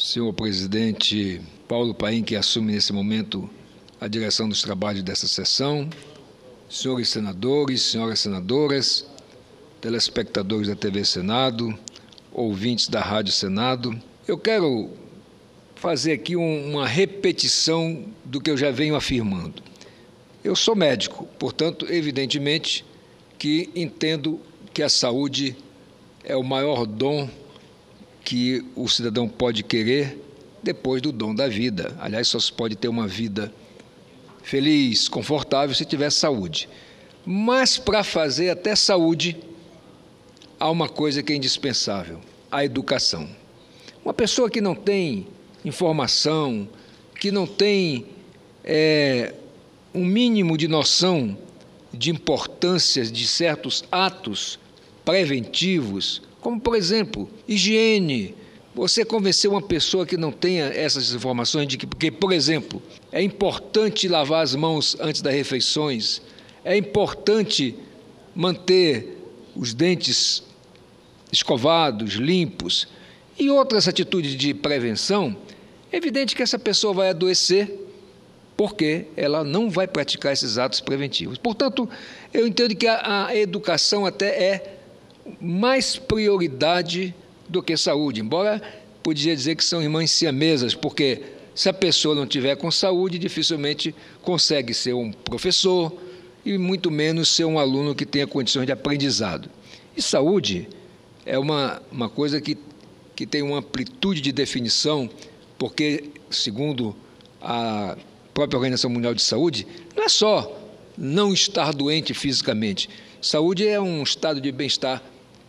senhor presidente Paulo Paim, que assume nesse momento a direção dos trabalhos dessa sessão, senhores senadores, senhoras senadoras, telespectadores da TV Senado, ouvintes da Rádio Senado, eu quero fazer aqui uma repetição do que eu já venho afirmando. Eu sou médico, portanto, evidentemente que entendo que a saúde é o maior dom que o cidadão pode querer depois do dom da vida. Aliás, só se pode ter uma vida feliz, confortável, se tiver saúde. Mas para fazer até saúde, há uma coisa que é indispensável: a educação. Uma pessoa que não tem informação, que não tem um mínimo de noção de importância de certos atos preventivos, como, por exemplo, higiene. Você convencer uma pessoa que não tenha essas informações de que, porque, por exemplo, é importante lavar as mãos antes das refeições, é importante manter os dentes escovados, limpos, e outras atitudes de prevenção, é evidente que essa pessoa vai adoecer porque ela não vai praticar esses atos preventivos. Portanto, eu entendo que a educação até é mais prioridade do que saúde, embora podia dizer que são irmãs siamesas, porque se a pessoa não tiver com saúde, dificilmente consegue ser um professor e muito menos ser um aluno que tenha condições de aprendizado. E saúde é uma coisa que tem uma amplitude de definição, porque, segundo a própria Organização Mundial de Saúde, não é só não estar doente fisicamente. Saúde é um estado de bem-estar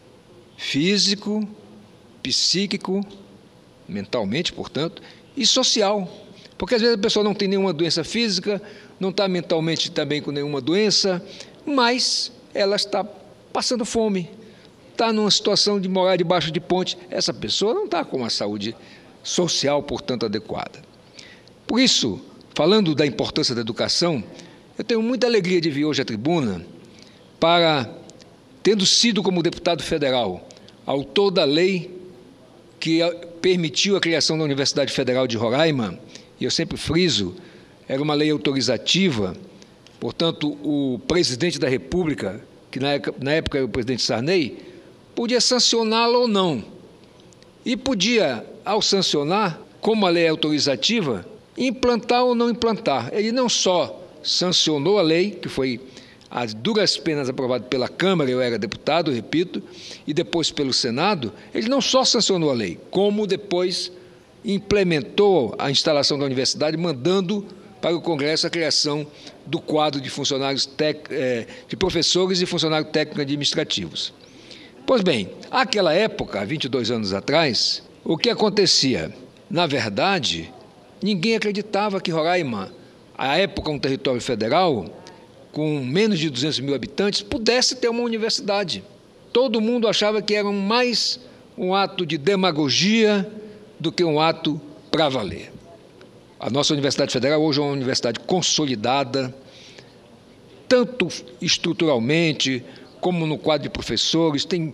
físico, psíquico, mentalmente, portanto, e social. Porque às vezes a pessoa não tem nenhuma doença física, não está mentalmente também com nenhuma doença, mas ela está passando fome, está numa situação de morar debaixo de ponte. Essa pessoa não está com uma saúde social, portanto, adequada. Por isso, falando da importância da educação, eu tenho muita alegria de vir hoje à tribuna para, tendo sido como deputado federal, autor da lei que permitiu a criação da Universidade Federal de Roraima, e eu sempre friso, era uma lei autorizativa, portanto, o presidente da República, que na época era o presidente Sarney, podia sancioná-la ou não. E podia, ao sancionar, como a lei é autorizativa, implantar ou não implantar. Ele não só sancionou a lei, que foi a duras penas aprovada pela Câmara, eu era deputado, repito, e depois pelo Senado, ele não só sancionou a lei, como depois implementou a instalação da universidade, mandando para o Congresso a criação do quadro de funcionários de professores e funcionários técnicos administrativos. Pois bem, àquela época, há 22 anos atrás, o que acontecia? Na verdade, ninguém acreditava que Roraima, à época um território federal, com menos de 200 mil habitantes, pudesse ter uma universidade. Todo mundo achava que era mais um ato de demagogia do que um ato para valer. A nossa Universidade Federal hoje é uma universidade consolidada, tanto estruturalmente como no quadro de professores, tem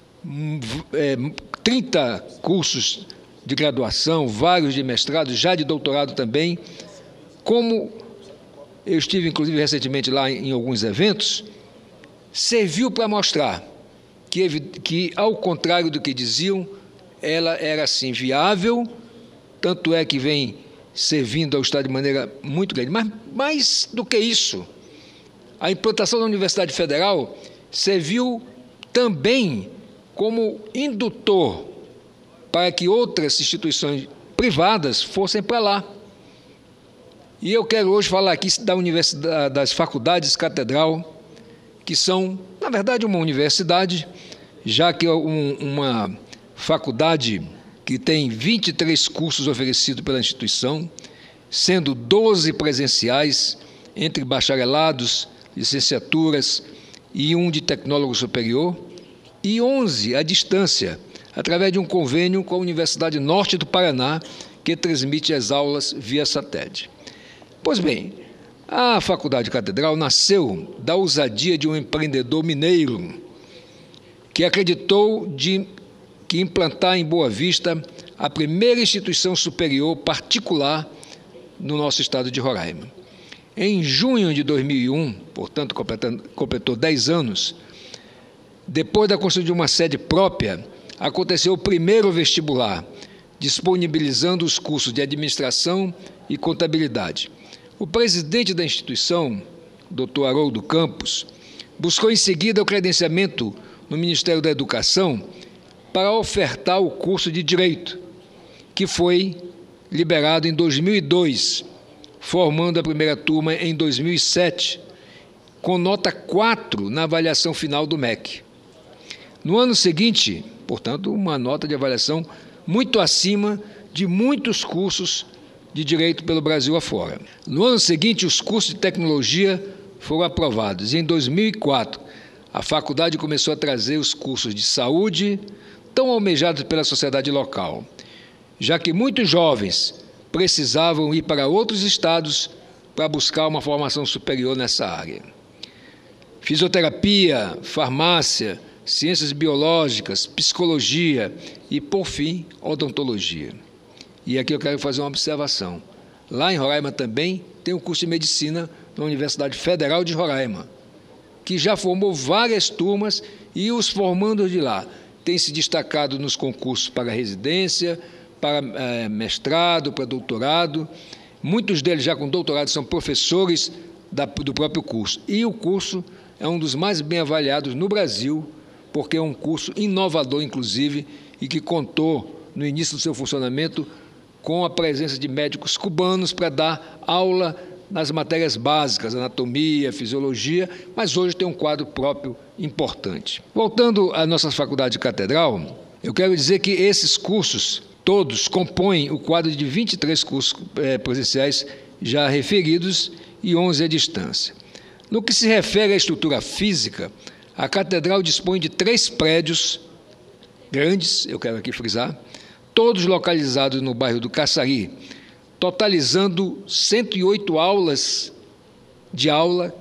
30 cursos de graduação, vários de mestrado, já de doutorado também. Como eu estive, inclusive, recentemente lá em alguns eventos, serviu para mostrar que, ao contrário do que diziam, ela era, sim, viável, tanto é que vem servindo ao Estado de maneira muito grande. Mas, mais do que isso, a implantação da Universidade Federal serviu também como indutor para que outras instituições privadas fossem para lá. E eu quero hoje falar aqui das faculdades catedral, que são, na verdade, uma universidade, já que é uma faculdade que tem 23 cursos oferecidos pela instituição, sendo 12 presenciais, entre bacharelados, licenciaturas e um de tecnólogo superior, e 11 à distância, através de um convênio com a Universidade Norte do Paraná, que transmite as aulas via satélite. Pois bem, a Faculdade Catedral nasceu da ousadia de um empreendedor mineiro que acreditou que implantar em Boa Vista a primeira instituição superior particular no nosso estado de Roraima. Em junho de 2001, portanto, completou 10 anos, depois da construção de uma sede própria, aconteceu o primeiro vestibular, disponibilizando os cursos de administração e contabilidade. O presidente da instituição, Dr. Haroldo Campos, buscou em seguida o credenciamento no Ministério da Educação para ofertar o curso de Direito, que foi liberado em 2002, formando a primeira turma em 2007, com nota 4 na avaliação final do MEC. No ano seguinte, portanto, uma nota de avaliação muito acima de muitos cursos de Direito pelo Brasil afora. No ano seguinte, os cursos de Tecnologia foram aprovados. E em 2004, a faculdade começou a trazer os cursos de Saúde, tão almejados pela sociedade local, já que muitos jovens precisavam ir para outros estados para buscar uma formação superior nessa área. Fisioterapia, farmácia, ciências biológicas, psicologia e, por fim, odontologia. E aqui eu quero fazer uma observação. Lá em Roraima também tem um curso de medicina na Universidade Federal de Roraima, que já formou várias turmas e os formandos de lá têm se destacado nos concursos para residência, para mestrado, para doutorado. Muitos deles já com doutorado são professores do próprio curso. E o curso é um dos mais bem avaliados no Brasil, porque é um curso inovador, inclusive, e que contou, no início do seu funcionamento, com a presença de médicos cubanos para dar aula nas matérias básicas, anatomia, fisiologia, mas hoje tem um quadro próprio importante. Voltando à nossa faculdade catedral, eu quero dizer que esses cursos todos compõem o quadro de 23 cursos presenciais já referidos e 11 à distância. No que se refere à estrutura física, a catedral dispõe de 3 prédios grandes, eu quero aqui frisar, todos localizados no bairro do Caçari, totalizando 108 aulas de aula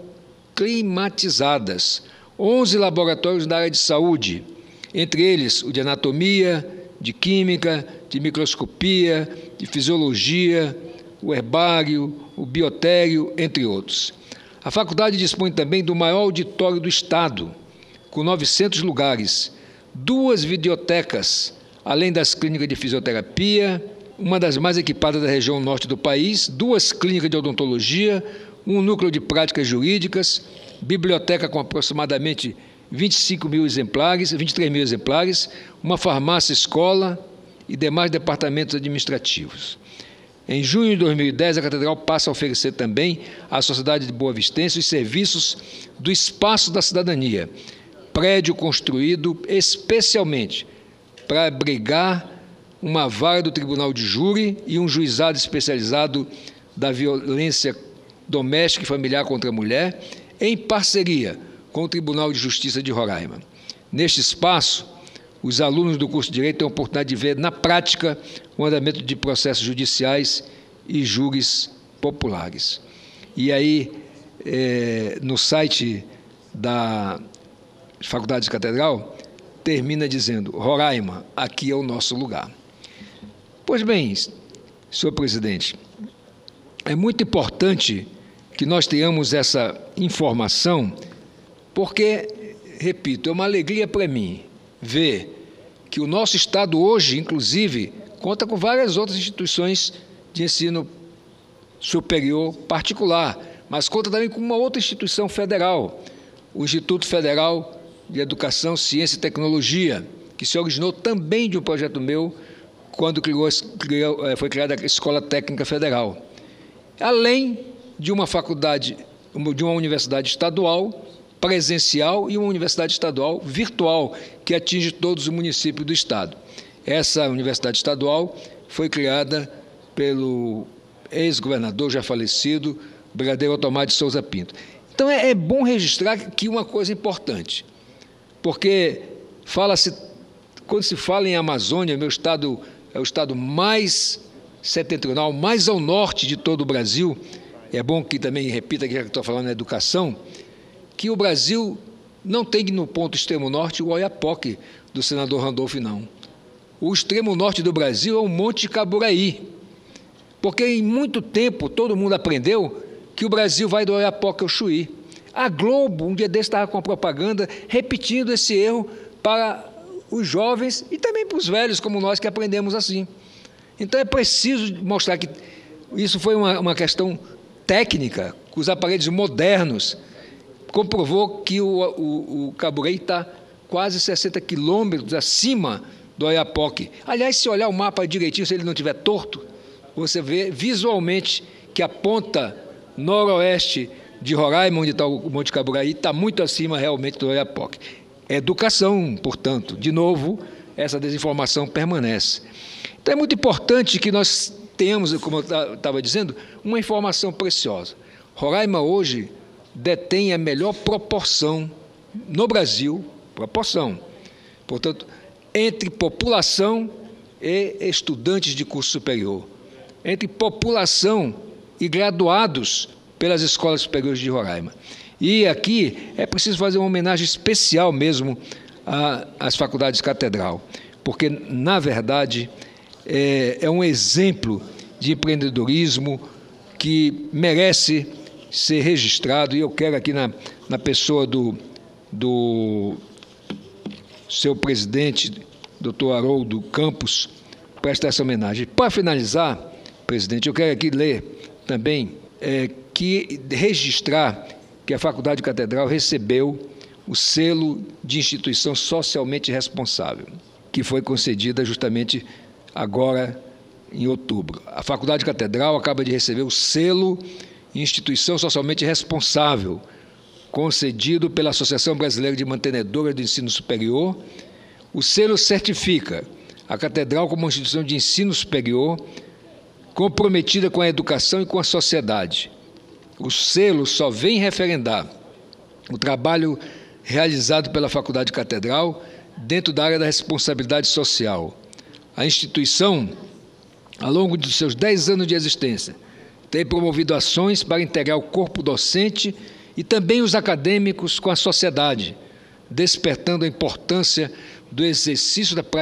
climatizadas, 11 laboratórios na área de saúde, entre eles o de anatomia, de química, de microscopia, de fisiologia, o herbário, o biotério, entre outros. A faculdade dispõe também do maior auditório do Estado, com 900 lugares, 2 videotecas, além das clínicas de fisioterapia, uma das mais equipadas da região norte do país, 2 clínicas de odontologia, um núcleo de práticas jurídicas, biblioteca com aproximadamente 23 mil exemplares, uma farmácia-escola e demais departamentos administrativos. Em junho de 2010, a Catedral passa a oferecer também à sociedade de Boa Vistense os serviços do Espaço da Cidadania, prédio construído especialmente para abrigar uma vara do Tribunal de Júri e um juizado especializado da violência doméstica e familiar contra a mulher, em parceria com o Tribunal de Justiça de Roraima. Neste espaço, os alunos do curso de Direito têm a oportunidade de ver na prática o andamento de processos judiciais e júris populares. E aí, no site da Faculdade de Catedral, termina dizendo: Roraima, aqui é o nosso lugar. Pois bem, senhor presidente, é muito importante que nós tenhamos essa informação, porque, repito, é uma alegria para mim ver que o nosso Estado hoje, inclusive, conta com várias outras instituições de ensino superior particular, mas conta também com uma outra instituição federal, o Instituto Federal de Educação, Ciência e Tecnologia, que se originou também de um projeto meu, quando foi criada a Escola Técnica Federal. Além de uma faculdade, de uma universidade estadual presencial e uma universidade estadual virtual, que atinge todos os municípios do Estado. Essa universidade estadual foi criada pelo ex-governador já falecido, Brigadeiro Otomar de Souza Pinto. Então é bom registrar aqui uma coisa importante, porque quando se fala em Amazônia, meu estado é o estado mais setentrional, mais ao norte de todo o Brasil. É bom que também repita, que já que estou falando na educação, que o Brasil não tem no ponto extremo norte o Oiapoque do senador Randolph, não. o extremo norte do Brasil é o Monte Caburaí, porque em muito tempo todo mundo aprendeu que o Brasil vai do Oiapoque ao Chuí. A Globo, um dia desse, estava com a propaganda repetindo esse erro para os jovens e também para os velhos como nós que aprendemos assim. Então é preciso mostrar que isso foi uma questão técnica, que os aparelhos modernos comprovou que o Caburaí está quase 60 quilômetros acima do Oiapoque. Aliás, se olhar o mapa direitinho, se ele não estiver torto, você vê visualmente que a ponta noroeste de Roraima, onde está o Monte Caburaí, está muito acima realmente do Oiapoque. Educação, portanto, de novo, essa desinformação permanece. Então é muito importante que nós tenhamos, como eu estava dizendo, uma informação preciosa. Roraima hoje detém a melhor proporção no Brasil, portanto, entre população e estudantes de curso superior, entre população e graduados pelas escolas superiores de Roraima. E aqui é preciso fazer uma homenagem especial mesmo às faculdades catedral, porque, na verdade, é um exemplo de empreendedorismo que merece ser registrado, e eu quero aqui na pessoa do seu presidente, doutor Haroldo Campos, prestar essa homenagem. Para finalizar, presidente, eu quero aqui ler também que registrar que a Faculdade Catedral recebeu o selo de instituição socialmente responsável, que foi concedida justamente agora em outubro. A Faculdade Catedral acaba de receber o selo Instituição Socialmente Responsável, concedido pela Associação Brasileira de Mantenedoras do Ensino Superior. O selo certifica a Catedral como uma instituição de ensino superior comprometida com a educação e com a sociedade. O selo só vem referendar o trabalho realizado pela Faculdade Catedral dentro da área da responsabilidade social. A instituição, ao longo dos seus 10 anos de existência, tem promovido ações para integrar o corpo docente e também os acadêmicos com a sociedade, despertando a importância do exercício da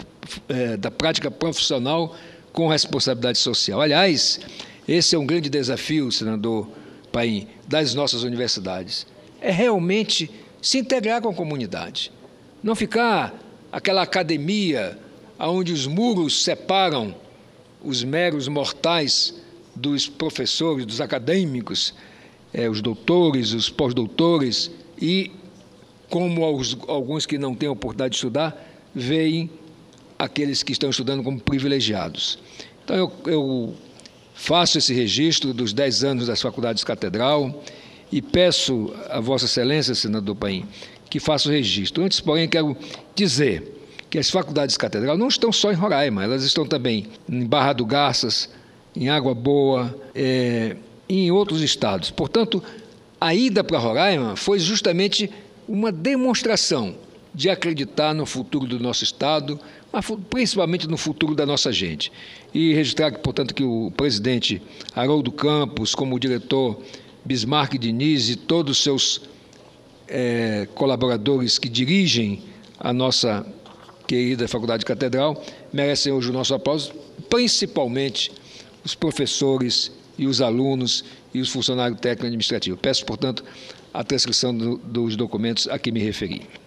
prática profissional com responsabilidade social. Aliás, esse é um grande desafio, senador Paim, das nossas universidades. É realmente se integrar com a comunidade. Não ficar aquela academia onde os muros separam os meros mortais dos professores, dos acadêmicos, os doutores, os pós-doutores, e, como alguns que não têm a oportunidade de estudar, veem aqueles que estão estudando como privilegiados. Então, eu faço esse registro dos 10 anos das faculdades catedral e peço a Vossa Excelência, senador Paim, que faça o registro. Antes, porém, quero dizer que as faculdades catedral não estão só em Roraima, elas estão também em Barra do Garças, em Água Boa, e em outros estados. Portanto, a ida para Roraima foi justamente uma demonstração de acreditar no futuro do nosso estado, mas principalmente no futuro da nossa gente. E registrar, portanto, que o presidente Haroldo Campos, como o diretor Bismarck Diniz e todos os seus colaboradores que dirigem a nossa querida Faculdade Catedral, merecem hoje o nosso aplauso, principalmente os professores e os alunos e os funcionários técnicos administrativos. Peço, portanto, a transcrição dos documentos a que me referi.